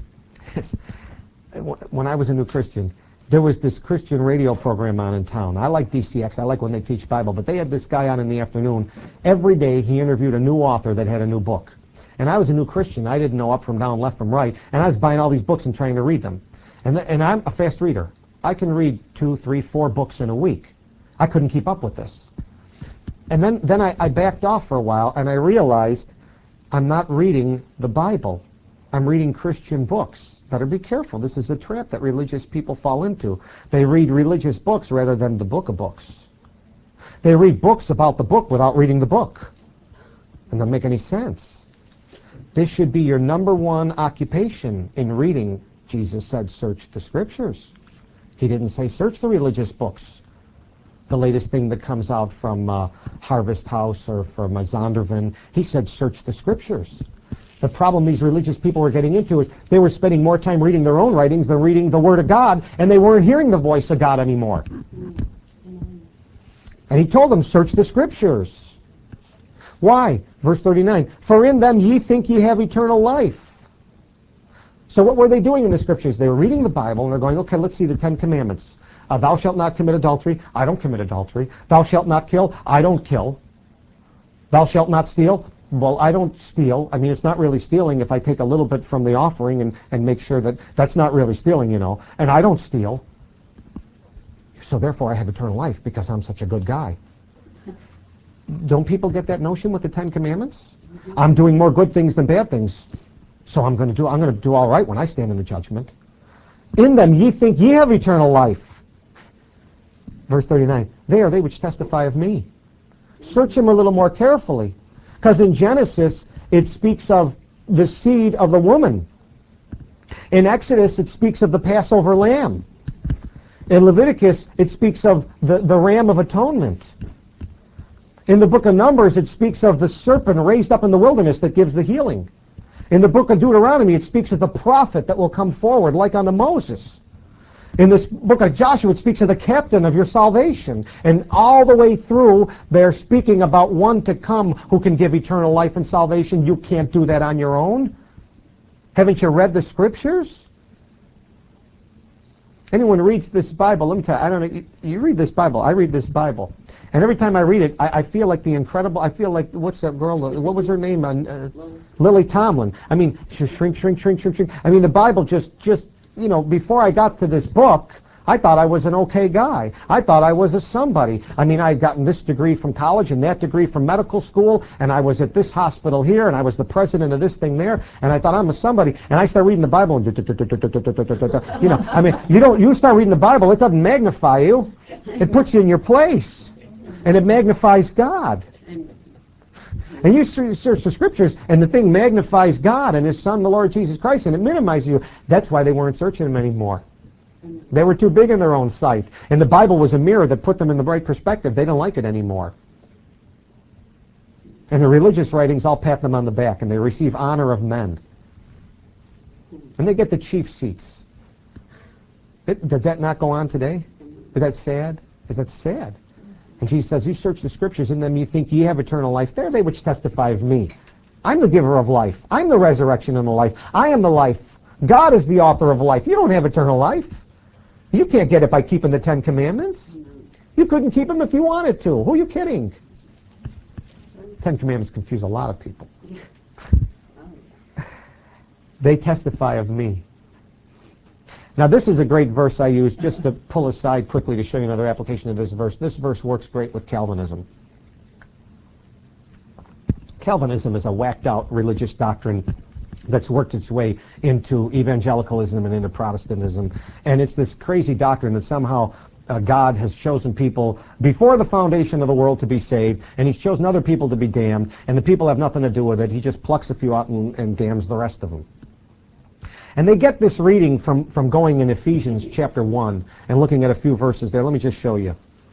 when I was a new Christian, there was this Christian radio program on in town. I like D C X. I like when they teach Bible. But they had this guy on in the afternoon. Every day he interviewed a new author that had a new book. And I was a new Christian. I didn't know up from down, left from right. And I was buying all these books and trying to read them. And, th- and I'm a fast reader. I can read two, three, four books in a week. I couldn't keep up with this. And then, then I, I backed off for a while, and I realized I'm not reading the Bible. I'm reading Christian books. Better be careful. This is a trap that religious people fall into. They read religious books rather than the book of books. They read books about the book without reading the book. And doesn't make any sense. This should be your number one occupation in reading. Jesus said, search the Scriptures. He didn't say, search the religious books. The latest thing that comes out from uh, Harvest House or from uh, Zondervan. He said, search the Scriptures. The problem these religious people were getting into is they were spending more time reading their own writings than reading the Word of God, and they weren't hearing the voice of God anymore. And he told them, search the Scriptures. Why? Verse thirty-nine, for in them ye think ye have eternal life. So what were they doing in the Scriptures? They were reading the Bible, and they're going, okay, let's see the Ten Commandments. Uh, thou shalt not commit adultery. I don't commit adultery. Thou shalt not kill. I don't kill. Thou shalt not steal. Well, I don't steal. I mean, it's not really stealing if I take a little bit from the offering and, and make sure that that's not really stealing, you know. And I don't steal. So therefore I have eternal life because I'm such a good guy. Don't people get that notion with the Ten Commandments? I'm doing more good things than bad things. So I'm going to do I'm going to do all right when I stand in the judgment. In them ye think ye have eternal life. Verse thirty-nine, they are they which testify of me. Search them a little more carefully. Because in Genesis, it speaks of the seed of the woman. In Exodus, it speaks of the Passover lamb. In Leviticus, it speaks of the, the ram of atonement. In the book of Numbers, it speaks of the serpent raised up in the wilderness that gives the healing. In the book of Deuteronomy, it speaks of the prophet that will come forward, like unto Moses. In this book of Joshua, it speaks of the captain of your salvation. And all the way through, they're speaking about one to come who can give eternal life and salvation. You can't do that on your own. Haven't you read the Scriptures? Anyone who reads this Bible, let me tell you, I don't know, you, you read this Bible, I read this Bible. And every time I read it, I, I feel like the incredible, I feel like, what's that girl, what was her name? Uh, Lily. Lily Tomlin. I mean, she shrink, shrink, shrink, shrink, shrink. I mean, the Bible just, just, you know, before I got to this book, I thought I was an okay guy. I thought I was a somebody. I mean, I had gotten this degree from college and that degree from medical school, and I was at this hospital here, and I was the president of this thing there, and I thought I'm a somebody. And I started reading the Bible, and you know, I mean, you don't, you start reading the Bible, it doesn't magnify you. It puts you in your place, and it magnifies God. And you search the Scriptures, and the thing magnifies God and His Son, the Lord Jesus Christ, and it minimizes you. That's why they weren't searching Him anymore. They were too big in their own sight. And the Bible was a mirror that put them in the right perspective. They didn't like it anymore. And the religious writings all pat them on the back, and they receive honor of men. And they get the chief seats. It, does that not go on today? Is that sad? Is that sad? And Jesus says, you search the Scriptures, in them you think ye have eternal life. They're they which testify of me. I'm the giver of life. I'm the resurrection and the life. I am the life. God is the author of life. You don't have eternal life. You can't get it by keeping the Ten Commandments. You couldn't keep them if you wanted to. Who are you kidding? Ten Commandments confuse a lot of people. They testify of me. Now this is a great verse I use just to pull aside quickly to show you another application of this verse. This verse works great with Calvinism. Calvinism is a whacked out religious doctrine that's worked its way into evangelicalism and into Protestantism. And it's this crazy doctrine that somehow uh, God has chosen people before the foundation of the world to be saved, and He's chosen other people to be damned, and the people have nothing to do with it. He just plucks a few out and, and damns the rest of them. And they get this reading from, from going in Ephesians chapter one and looking at a few verses there. Let me just show you.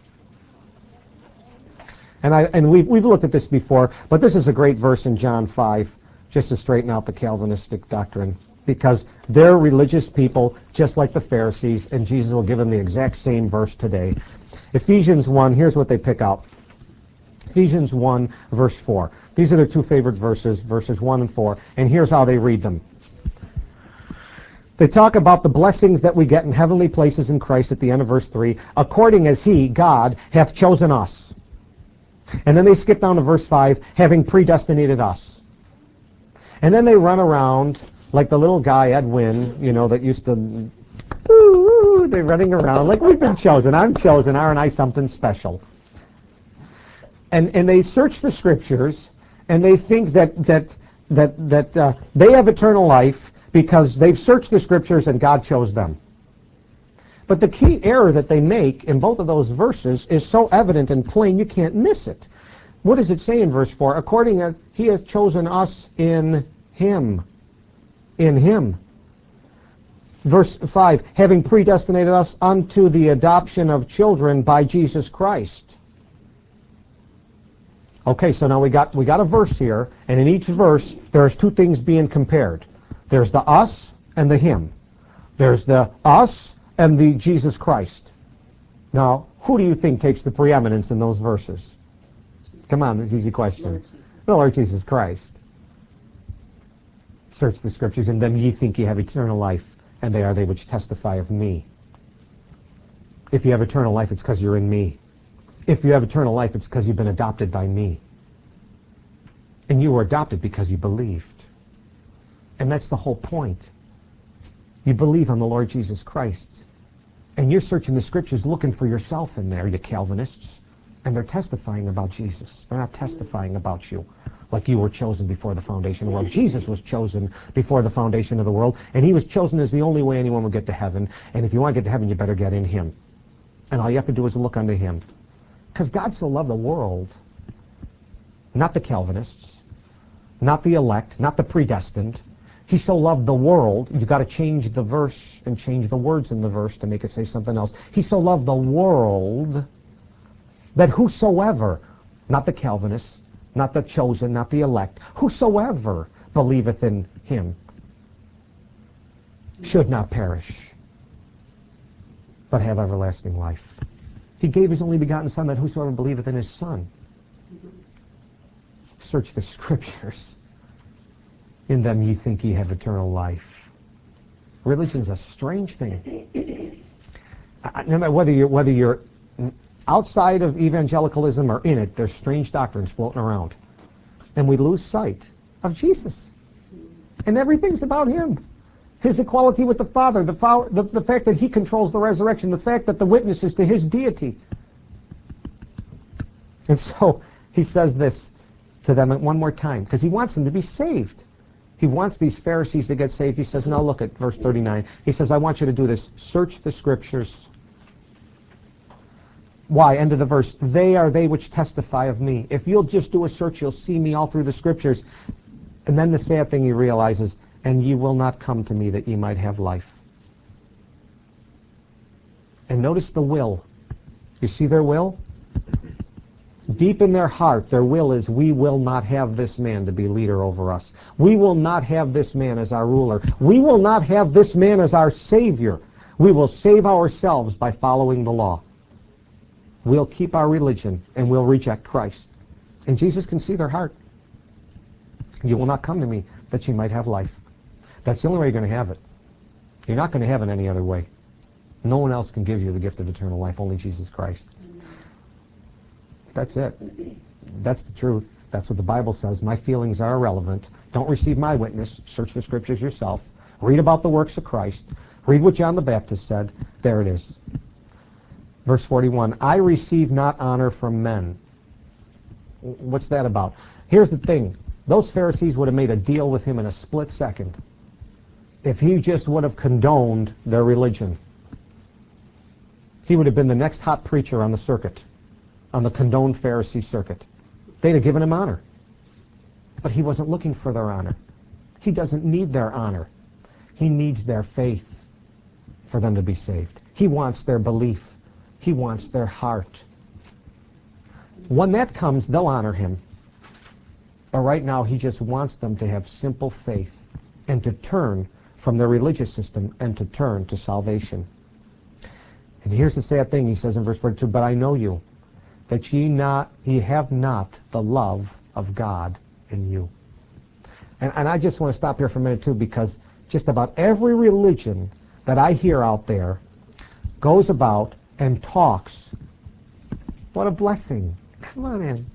And, I, and we've, we've looked at this before, but this is a great verse in John five, just to straighten out the Calvinistic doctrine, because they're religious people just like the Pharisees, and Jesus will give them the exact same verse today. Ephesians one, here's what they pick out. Ephesians one, verse four. These are their two favorite verses, verses one and four, and here's how they read them. They talk about the blessings that we get in heavenly places in Christ at the end of verse three, according as He, God, hath chosen us. And then they skip down to verse five, having predestinated us. And then they run around like the little guy, Ed Wynn, you know, that used to, ooh, they're running around like we've been chosen. I'm chosen. Aren't I something special? And and they search the Scriptures, and they think that that that that uh, they have eternal life because they've searched the Scriptures and God chose them. But the key error that they make in both of those verses is so evident and plain you can't miss it. What does it say in verse four? According as He hath chosen us in Him. In Him. Verse five, having predestinated us unto the adoption of children by Jesus Christ. Okay, so now we got we got a verse here, and in each verse there's two things being compared. There's the us and the Him. There's the us and the Jesus Christ. Now, who do you think takes the preeminence in those verses? Come on, it's an easy question. The Lord Jesus Christ. Search the Scriptures, in them ye think ye have eternal life, and they are they which testify of me. If you have eternal life, it's because you're in me. If you have eternal life, it's because you've been adopted by me. And you were adopted because you believed. And that's the whole point. You believe on the Lord Jesus Christ. And you're searching the Scriptures looking for yourself in there, you Calvinists. And they're testifying about Jesus. They're not testifying about you like you were chosen before the foundation of the world. Jesus was chosen before the foundation of the world, and He was chosen as the only way anyone would get to heaven. And if you want to get to heaven, you better get in Him. And all you have to do is look unto Him. Because God so loved the world, not the Calvinists, not the elect, not the predestined. He so loved the world. You've got to change the verse and change the words in the verse to make it say something else. He so loved the world that whosoever, not the Calvinists, not the chosen, not the elect, whosoever believeth in Him should not perish, but have everlasting life. He gave His only begotten Son, that whosoever believeth in His Son. Search the Scriptures. In them ye think ye have eternal life. Religion's a strange thing. No matter whether you're, whether you're outside of evangelicalism or in it, there's strange doctrines floating around. And we lose sight of Jesus. And everything's about Him. His equality with the Father, the, fo- the, the fact that He controls the resurrection, the fact that the witness is to His deity. And so He says this to them one more time, because He wants them to be saved. He wants these Pharisees to get saved. He says, now look at verse thirty-nine. He says, I want you to do this. Search the Scriptures. Why? End of the verse. They are they which testify of me. If you'll just do a search, you'll see me all through the scriptures. And then the sad thing he realizes, and ye will not come to me that ye might have life. And notice the will. You see their will? Deep in their heart, their will is, we will not have this man to be leader over us. We will not have this man as our ruler. We will not have this man as our Savior. We will save ourselves by following the law. We'll keep our religion, and we'll reject Christ. And Jesus can see their heart. You will not come to me that you might have life. That's the only way you're going to have it. You're not going to have it any other way. No one else can give you the gift of eternal life, only Jesus Christ. That's it. That's the truth. That's what the Bible says. My feelings are irrelevant. Don't receive my witness. Search the scriptures yourself. Read about the works of Christ. Read what John the Baptist said. There it is. Verse forty-one, I receive not honor from men. What's that about? Here's the thing. Those Pharisees would have made a deal with him in a split second if he just would have condoned their religion. He would have been the next hot preacher on the circuit, on the condoned Pharisee circuit. They'd have given him honor. But he wasn't looking for their honor. He doesn't need their honor. He needs their faith for them to be saved. He wants their belief. He wants their heart. When that comes, they'll honor him. But right now, he just wants them to have simple faith and to turn from their religious system and to turn to salvation. And here's the sad thing, he says in verse forty-two, but I know you, that ye not ye have not the love of God in you. And, and I just want to stop here for a minute too, because just about every religion that I hear out there goes about and talks. What a blessing. Come on in.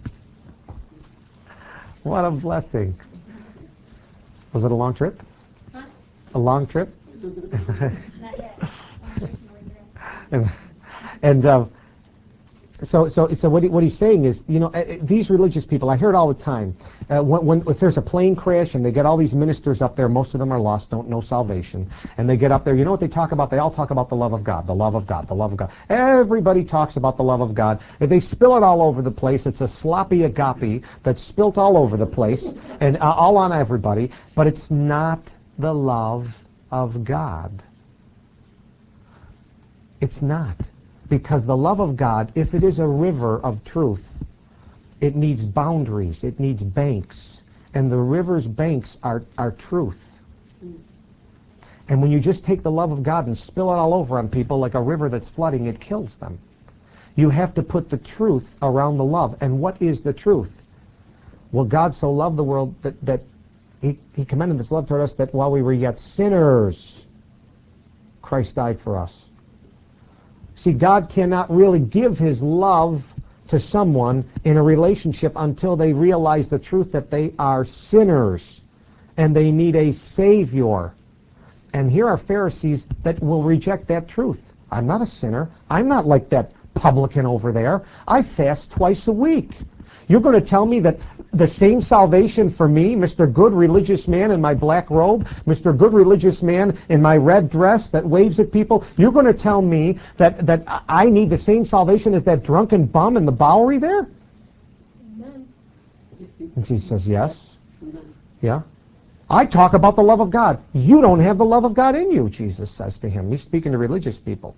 What a blessing. Was it a long trip? Huh? A long trip? Not yet. and and uh, so so so what he, what he's saying is, you know, uh, these religious people, I hear it all the time. Uh, when, when if there's a plane crash and they get all these ministers up there, most of them are lost, don't know salvation, and they get up there. You know what they talk about? They all talk about the love of God, the love of God, the love of God. Everybody talks about the love of God. If they spill it all over the place, it's a sloppy agape that's spilt all over the place and uh, all on everybody. But it's not the love of God. It's not. Because the love of God, if it is a river of truth, it needs boundaries, it needs banks. And the river's banks are, are truth. And when you just take the love of God and spill it all over on people like a river that's flooding, it kills them. You have to put the truth around the love. And what is the truth? Well, God so loved the world that, that he, he commended this love toward us that while we were yet sinners, Christ died for us. See, God cannot really give his love to someone in a relationship until they realize the truth that they are sinners and they need a Savior. And here are Pharisees that will reject that truth. I'm not a sinner. I'm not like that publican over there. I fast twice a week. You're going to tell me that the same salvation for me, Mister Good Religious Man in my black robe, Mister Good Religious Man in my red dress that waves at people, you're going to tell me that, that I need the same salvation as that drunken bum in the Bowery there? Amen. And Jesus says, yes. Yeah. I talk about the love of God. You don't have the love of God in you, Jesus says to him. He's speaking to religious people.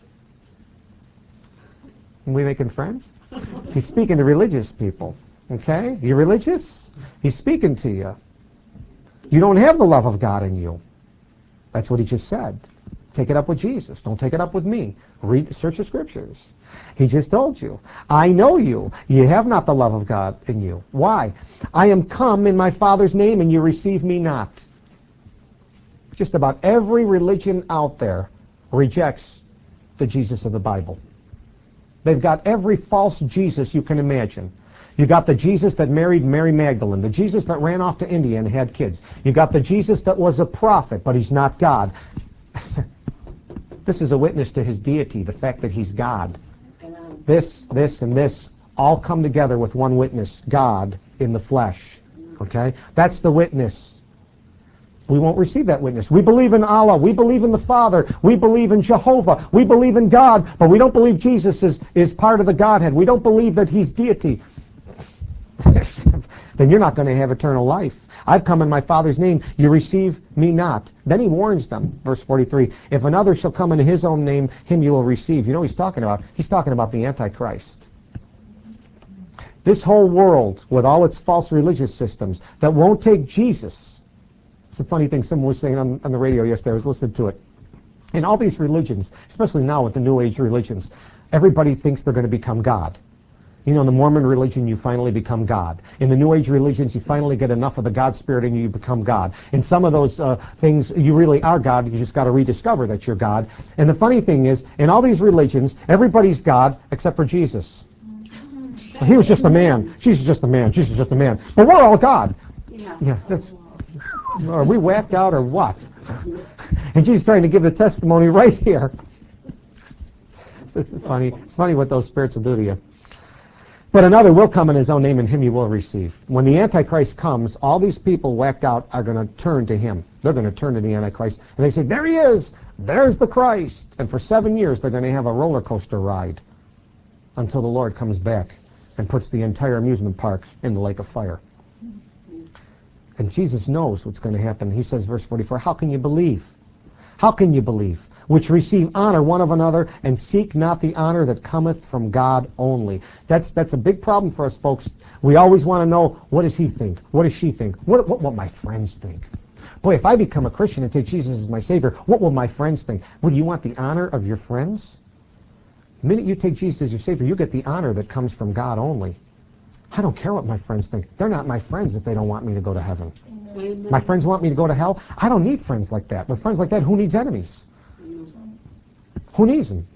Are we making friends? He's speaking to religious people. Okay? You religious? He's speaking to you. You don't have the love of God in you. That's what he just said. Take it up with Jesus. Don't take it up with me. Read, search the scriptures. He just told you. I know you. You have not the love of God in you. Why? I am come in my Father's name and you receive me not. Just about every religion out there rejects the Jesus of the Bible. They've got every false Jesus you can imagine. You got the Jesus that married Mary Magdalene, the Jesus that ran off to India and had kids. You got the Jesus that was a prophet, but he's not God. This is a witness to his deity, the fact that he's God. This, this, and this all come together with one witness, God in the flesh. Okay? That's the witness. we won't receive that witness. We believe in Allah. We believe in the Father. We believe in Jehovah. We believe in God, but we don't believe Jesus is, is part of the Godhead. We don't believe that he's deity. Then you're not going to have eternal life. I've come in my Father's name. You receive me not. Then he warns them, verse forty-three, if another shall come in his own name, him you will receive. You know what he's talking about? He's talking about the Antichrist. This whole world, with all its false religious systems, that won't take Jesus. It's a funny thing someone was saying on, on the radio yesterday. I was listening to it. In all these religions, especially now with the New Age religions, everybody thinks they're going to become God. You know, in the Mormon religion, you finally become God. In the New Age religions, you finally get enough of the God spirit and you become God. In some of those uh, things, you really are God. You just got to rediscover that you're God. And the funny thing is, in all these religions, everybody's God except for Jesus. He was just a man. Jesus is just a man. Jesus is just a man. But we're all God. Yeah. Yeah, that's... Are we whacked out or what? And Jesus is trying to give the testimony right here. This is funny. It's funny what those spirits will do to you. But another will come in his own name, and him you will receive. When the Antichrist comes, all these people whacked out are going to turn to him. They're going to turn to the Antichrist. And they say, there he is. There's the Christ. And for seven years, they're going to have a roller coaster ride until the Lord comes back and puts the entire amusement park in the lake of fire. And Jesus knows what's going to happen. He says, verse forty-four, how can you believe? How can you believe? Which receive honor one of another, and seek not the honor that cometh from God only. That's that's a big problem for us, folks. We always want to know, what does he think? What does she think? What, what will my friends think? Boy, if I become a Christian and take Jesus as my Savior, what will my friends think? Would you want the honor of your friends? The minute you take Jesus as your Savior, you get the honor that comes from God only. I don't care what my friends think. They're not my friends if they don't want me to go to heaven. Amen. My friends want me to go to hell. I don't need friends like that. With friends like that, who needs enemies? Who needs them?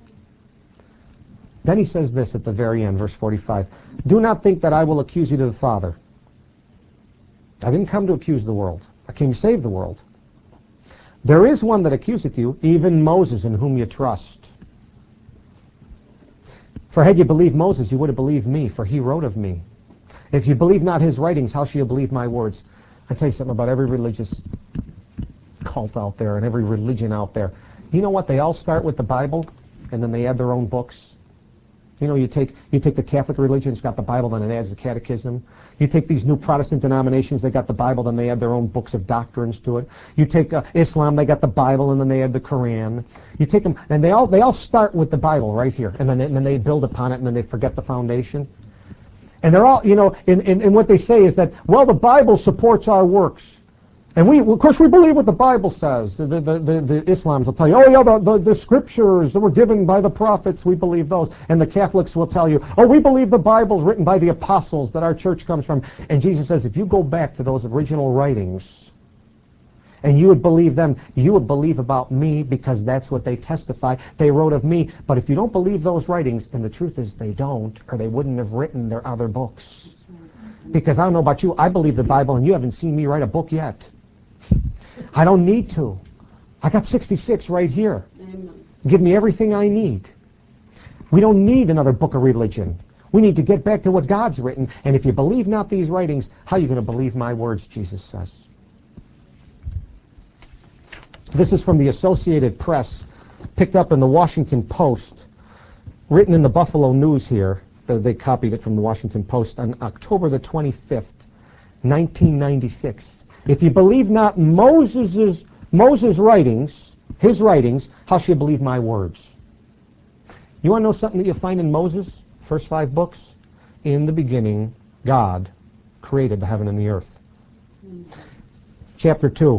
Then he says this at the very end, verse forty-five. Do not think that I will accuse you to the Father. I didn't come to accuse the world. I came to save the world. There is one that accuseth you, even Moses, in whom you trust. For had you believed Moses, you would have believed me, for he wrote of me. If you believe not his writings, how shall you believe my words? I tell you something about every religious cult out there and every religion out there. You know what? They all start with the Bible, and then they add their own books. You know, you take you take the Catholic religion, it's got the Bible, then it adds the Catechism. You take these new Protestant denominations, they got the Bible, then they add their own books of doctrines to it. You take uh, Islam, they got the Bible, and then they add the Quran. You take them, and they all they all start with the Bible right here, and then and then they build upon it, and then they forget the foundation. And they're all, you know, in, in, in what they say is that, well, the Bible supports our works. And we, of course, we believe what the Bible says. The, the, the, the Islams will tell you, oh, yeah, the, the, the scriptures that were given by the prophets, we believe those. And the Catholics will tell you, oh, we believe the Bible's written by the apostles that our church comes from. And Jesus says, if you go back to those original writings, and you would believe them, you would believe about me because that's what they testify. They wrote of me. But if you don't believe those writings, and the truth is they don't, or they wouldn't have written their other books. Because I don't know about you, I believe the Bible, and you haven't seen me write a book yet. I don't need to. I got sixty-six right here. Amen. Give me everything I need. We don't need another book of religion. We need to get back to what God's written. And if you believe not these writings, how are you going to believe my words, Jesus says. This is from the Associated Press, picked up in the Washington Post, written in the Buffalo News here. They copied it from the Washington Post on October the twenty-fifth, nineteen ninety-six. If you believe not Moses's, Moses' writings, his writings, how shall you believe my words? You want to know something that you find in Moses, first five books? In the beginning, God created the heaven and the earth. Mm. Chapter two.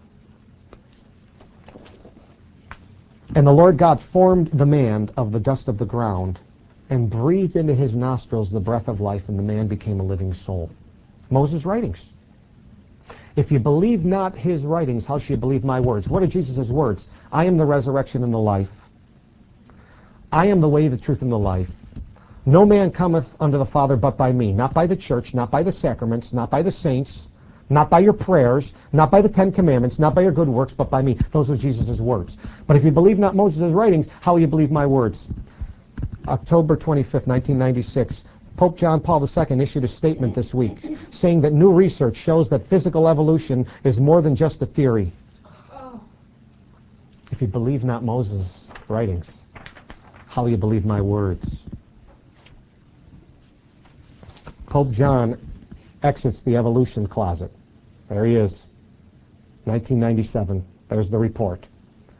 And the Lord God formed the man of the dust of the ground and breathed into his nostrils the breath of life, and the man became a living soul. Moses' writings. If you believe not his writings, how shall you believe my words? What are Jesus' words? I am the resurrection and the life. I am the way, the truth, and the life. No man cometh unto the Father but by me. Not by the church, not by the sacraments, not by the saints, not by your prayers, not by the Ten Commandments, not by your good works, but by me. Those are Jesus' words. But if you believe not Moses' writings, how will you believe my words? October twenty-fifth, nineteen ninety-six. Pope John Paul the Second issued a statement this week saying that new research shows that physical evolution is more than just a theory. If you believe not Moses' writings, how will you believe my words? Pope John exits the evolution closet. There he is. nineteen ninety-seven. There's the report.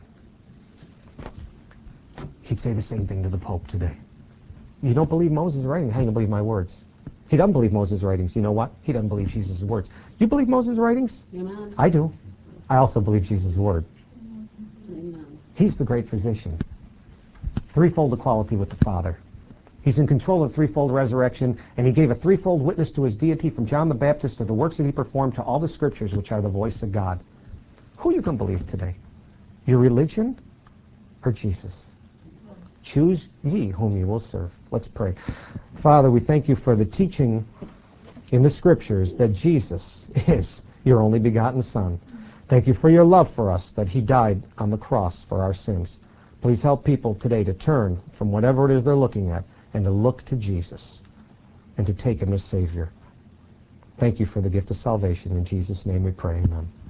He'd say the same thing to the Pope today. You don't believe Moses' writings? How do you believe my words? He doesn't believe Moses' writings. You know what? He doesn't believe Jesus' words. You believe Moses' writings? Amen. I do. I also believe Jesus' word. Amen. He's the great physician. Threefold equality with the Father. He's in control of the threefold resurrection, and he gave a threefold witness to his deity from John the Baptist to the works that he performed to all the scriptures, which are the voice of God. Who are you going to believe today? Your religion or Jesus? Choose ye whom you will serve. Let's pray. Father, we thank you for the teaching in the scriptures that Jesus is your only begotten Son. Thank you for your love for us, that he died on the cross for our sins. Please help people today to turn from whatever it is they're looking at and to look to Jesus and to take him as Savior. Thank you for the gift of salvation. In Jesus' name we pray. Amen.